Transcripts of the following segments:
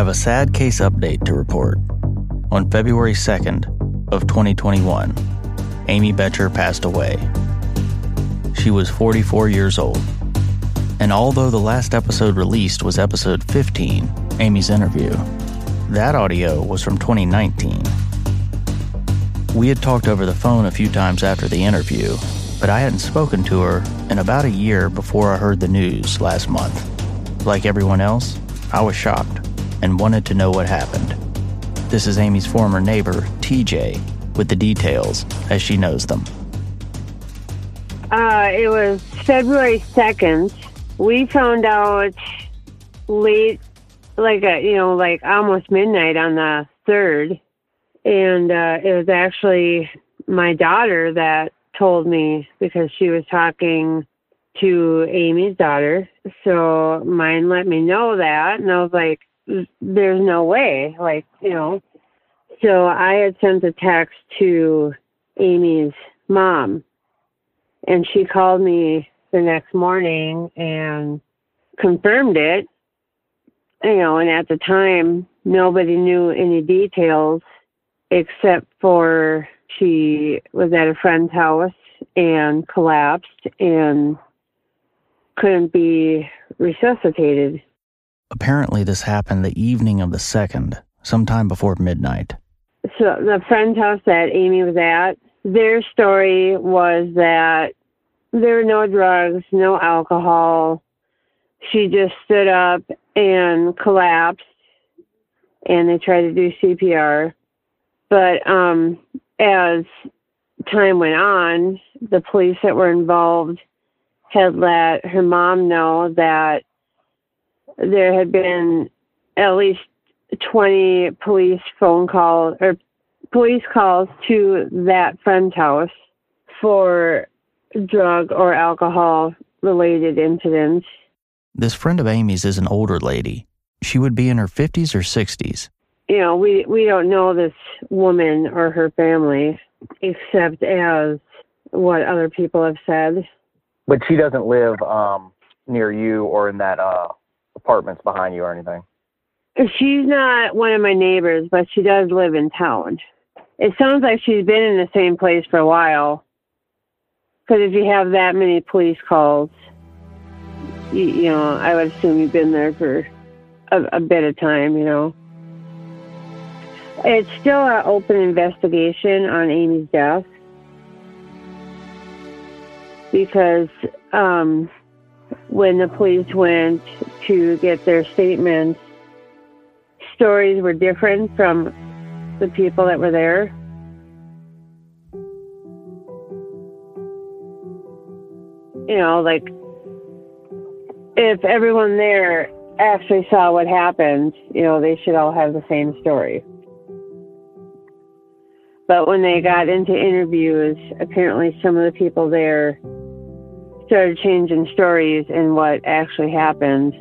have a sad case update to report. On February 2nd of 2021, Amy Boettcher passed away. She was 44 years old. And although the last episode released was episode 15, Amy's interview, that audio was from 2019. We had talked over the phone a few times after the interview, but I hadn't spoken to her in about a year before I heard the news last month. Like everyone else, I was shocked and wanted to know what happened. This is Amy's former neighbor, TJ, with the details as she knows them. It was February 2nd. We found out late, like almost midnight on the 3rd. And it was actually my daughter that told me because she was talking to Amy's daughter. So mine let me know that. And I was like, there's no way. So I had sent a text to Amy's mom. And she called me the next morning and confirmed it. And at the time, nobody knew any details except for she was at a friend's house and collapsed and couldn't be resuscitated. Apparently, this happened the evening of the 2nd, sometime before midnight. So the friend's house that Amy was at, their story was that there were no drugs, no alcohol. She just stood up and collapsed, and they tried to do CPR. But as time went on, the police that were involved had let her mom know that there had been at least 20 police calls to that friend's house for drug or alcohol related incidents. This friend of Amy's is an older lady. She would be in her 50s or 60s. We don't know this woman or her family except as what other people have said. But she doesn't live near you or in that apartments behind you or anything? She's not one of my neighbors, but she does live in town. It sounds like she's been in the same place for a while. Because if you have that many police calls, I would assume you've been there for a bit of time, It's still an open investigation on Amy's death. Because when the police went to get their statements, stories were different from the people that were there. If everyone there actually saw what happened, they should all have the same story. But when they got into interviews, apparently some of the people there started changing stories and what actually happened.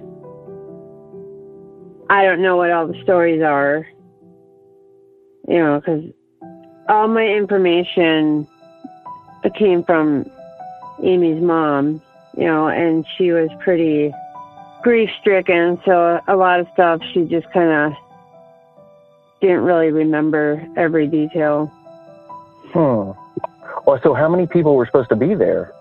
I don't know what all the stories are, because all my information came from Amy's mom, and she was pretty grief-stricken, so a lot of stuff she just kind of didn't really remember every detail. Well, so how many people were supposed to be there?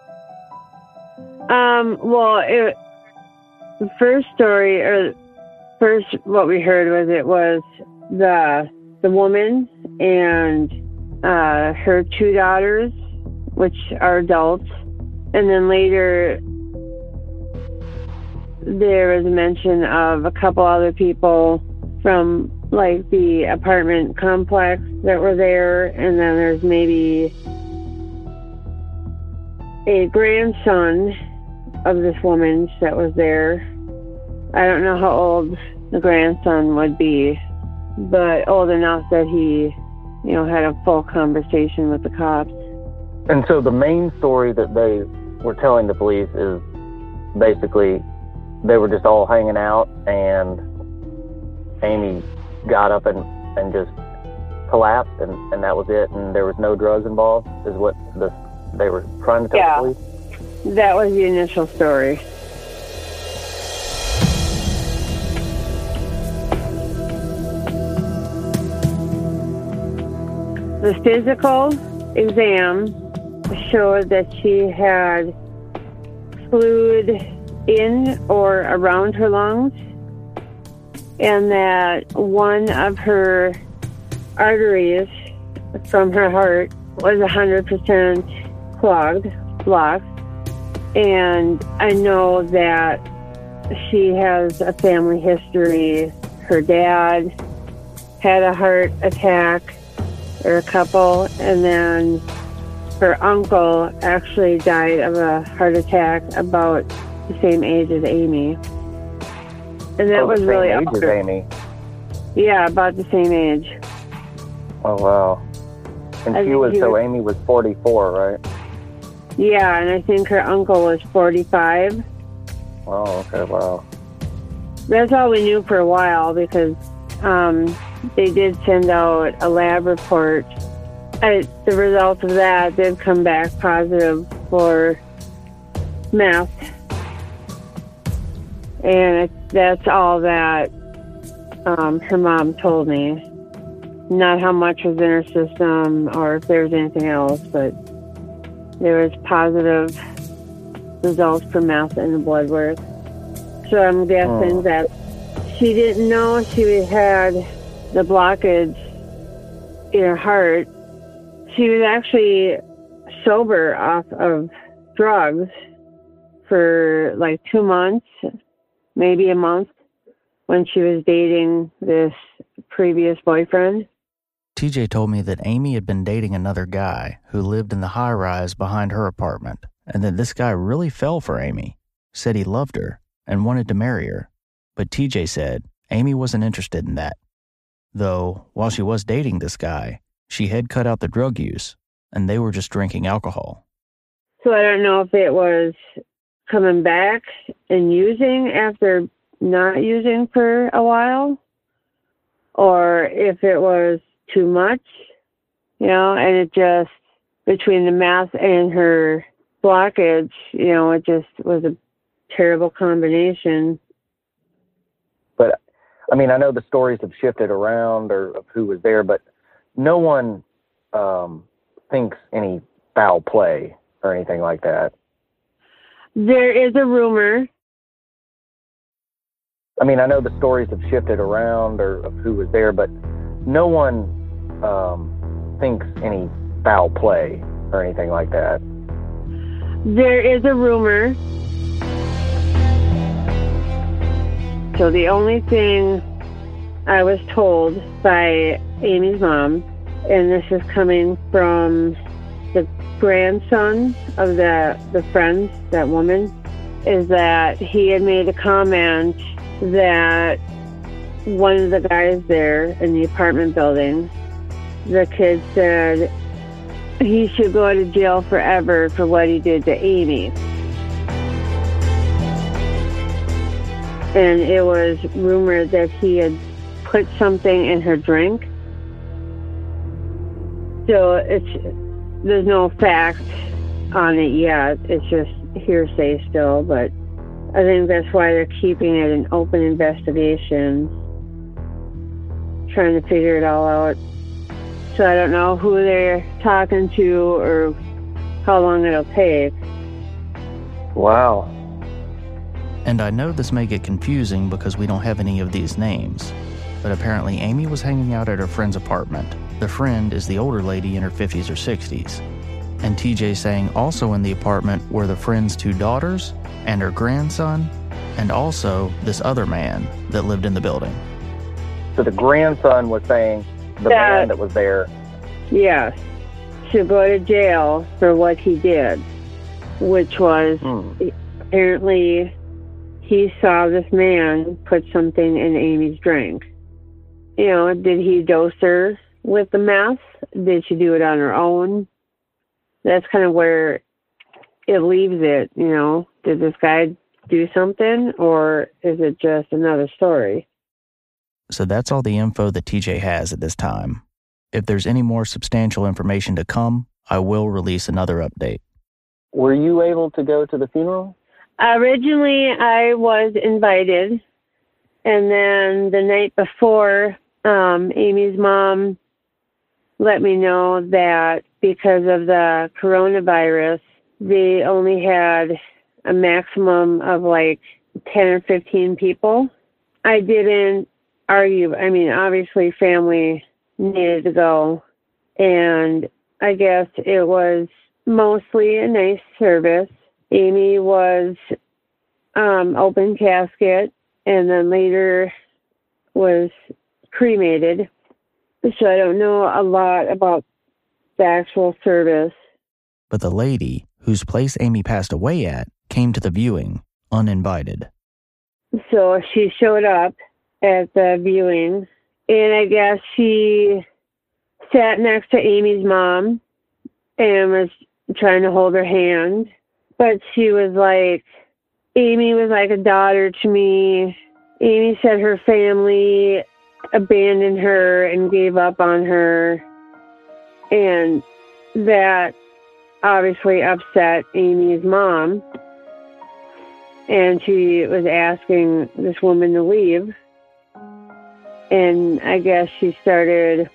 The first story, or first what we heard was the woman and her 2 daughters, which are adults. And then later, there was a mention of a couple other people from, the apartment complex that were there. And then there's maybe a grandson of this woman's that was there. I don't know how old the grandson would be, but old enough that he, had a full conversation with the cops. And so the main story that they were telling the police is basically they were just all hanging out and Amy got up and just collapsed and that was it, and there was no drugs involved, is what they were trying to tell the police? That was the initial story. The physical exam showed that she had fluid in or around her lungs, and that one of her arteries from her heart was 100% blocked. And I know that she has a family history. Her dad had a heart attack, or a couple, and then her uncle actually died of a heart attack about the same age as Amy. And that was really age as Amy. Yeah, about the same age. Oh wow! And Amy was 44, right? Yeah, and I think her uncle was 45. Oh, okay, wow. That's all we knew for a while, because they did send out a lab report. The results of that did come back positive for meth. And that's all that her mom told me. Not how much was in her system or if there was anything else, but there was positive results for meth in the blood work. So I'm guessing that she didn't know she had the blockage in her heart. She was actually sober off of drugs for like 2 months, maybe a month, when she was dating this previous boyfriend. TJ told me that Amy had been dating another guy who lived in the high-rise behind her apartment, and that this guy really fell for Amy, said he loved her, and wanted to marry her. But TJ said Amy wasn't interested in that. Though, while she was dating this guy, she had cut out the drug use, and they were just drinking alcohol. So I don't know if it was coming back and using after not using for a while, or if it was too much, and it just, between the meth and her blockage, it just was a terrible combination. But, I mean, I know the stories have shifted around or of who was there, but no one thinks any foul play or anything like that. There is a rumor. I mean, I know the stories have shifted around or of who was there, but no one thinks any foul play or anything like that. There is a rumor. So the only thing I was told by Amy's mom, and this is coming from the grandson of the friend, that woman, is that he had made a comment that one of the guys there in the apartment building, the kid said he should go to jail forever for what he did to Amy. And it was rumored that he had put something in her drink. So there's no fact on it yet. It's just hearsay still, but I think that's why they're keeping it an open investigation, trying to figure it all out. So I don't know who they're talking to or how long it'll take. Wow. And I know this may get confusing because we don't have any of these names, but apparently Amy was hanging out at her friend's apartment. The friend is the older lady in her 50s or 60s. And TJ saying also in the apartment were the friend's 2 daughters and her grandson, and also this other man that lived in the building. So the grandson was saying the man that was there. Yes, should go to jail for what he did, which was apparently he saw this man put something in Amy's drink. Did he dose her with the meth? Did she do it on her own? That's kind of where it leaves it, Did this guy do something, or is it just another story? So that's all the info that TJ has at this time. If there's any more substantial information to come, I will release another update. Were you able to go to the funeral? Originally, I was invited, and then the night before, Amy's mom let me know that because of the coronavirus, they only had a maximum of like 10 or 15 people. I didn't argue. I mean, obviously family needed to go, and I guess it was mostly a nice service. Amy was open casket, and then later was cremated. So I don't know a lot about the actual service. But the lady whose place Amy passed away at came to the viewing uninvited. So she showed up at the viewing, and I guess she sat next to Amy's mom and was trying to hold her hand. But she was like, Amy was like a daughter to me. Amy said her family abandoned her and gave up on her. And that obviously upset Amy's mom. And she was asking this woman to leave. And I guess she started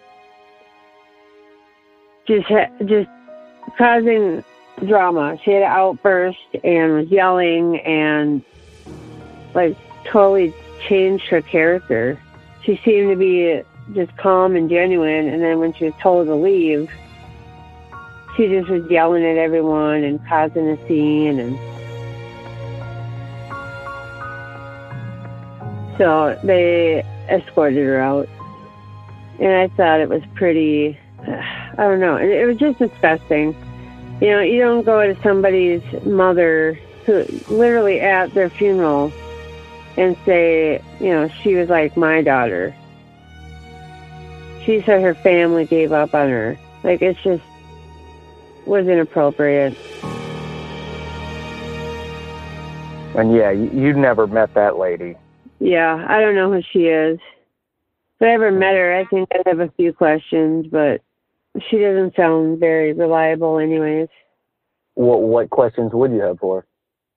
just causing drama. She had an outburst and was yelling and like totally changed her character. She seemed to be just calm and genuine, and then when she was told to leave, she just was yelling at everyone and causing a scene. And so they escorted her out, and I thought it was pretty, I don't know, it was just disgusting. You know, you don't go to somebody's mother who literally at their funeral and say, you know, she was like my daughter. She said her family gave up on her. Like, it just was inappropriate. And yeah, you never met that lady. Yeah, I don't know who she is. If I ever met her, I think I'd have a few questions, but she doesn't sound very reliable anyways. What questions would you have for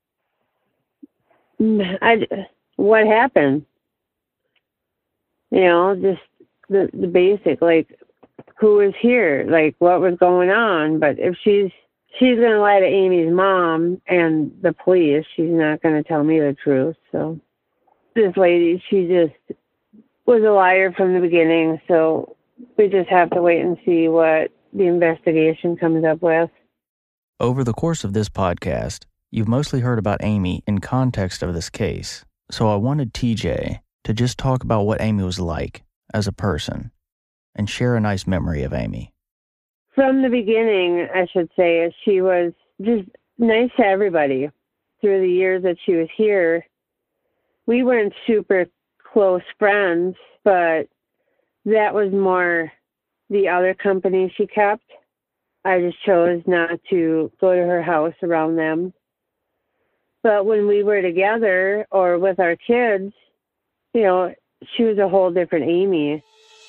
her? What happened? You know, just the basic, like, who was here? Like, what was going on? But if she's going to lie to Amy's mom and the police, she's not going to tell me the truth. So this lady, she just was a liar from the beginning. So we just have to wait and see what the investigation comes up with. Over the course of this podcast, you've mostly heard about Amy in context of this case. So I wanted TJ to just talk about what Amy was like as a person and share a nice memory of Amy. From the beginning, I should say, she was just nice to everybody. Through the years that she was here, we weren't super close friends, but that was more the other company she kept. I just chose not to go to her house around them. But when we were together or with our kids, you know, she was a whole different Amy.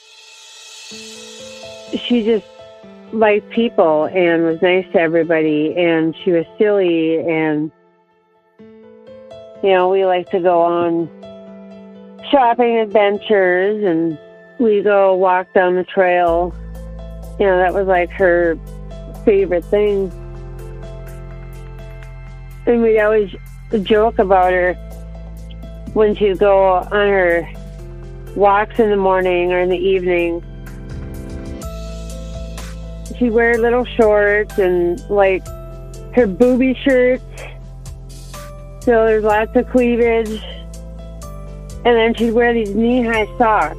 She just liked people and was nice to everybody, and she was silly, and, you know, we like to go on shopping adventures, and we go walk down the trail. You know, that was like her favorite thing. And we'd always joke about her when she'd go on her walks in the morning or in the evening. She'd wear little shorts and like her booby shirts, so there's lots of cleavage. And then she'd wear these knee-high socks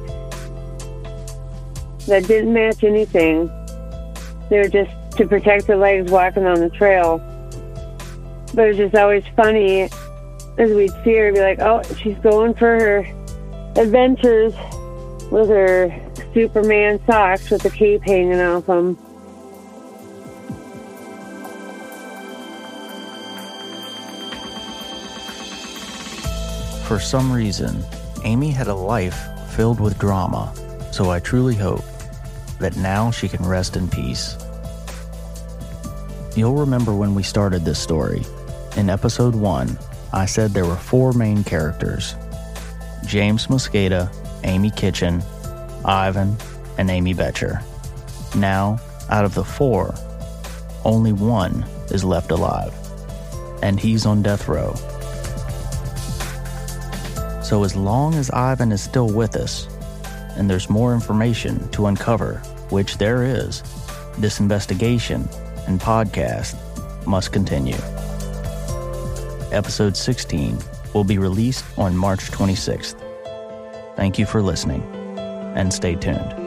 that didn't match anything. They were just to protect her legs walking on the trail. But it was just always funny as we'd see her, be like, oh, she's going for her adventures with her Superman socks with the cape hanging off them. For some reason, Amy had a life filled with drama, so I truly hope that now she can rest in peace. You'll remember when we started this story. In episode 1, I said there were 4 main characters: James Mosqueda, Amy Kitchen, Ivan, and Amy Betcher. Now, out of the 4, only 1 is left alive, and he's on death row. So as long as Ivan is still with us, and there's more information to uncover, which there is, this investigation and podcast must continue. Episode 16 will be released on March 26th. Thank you for listening, and stay tuned.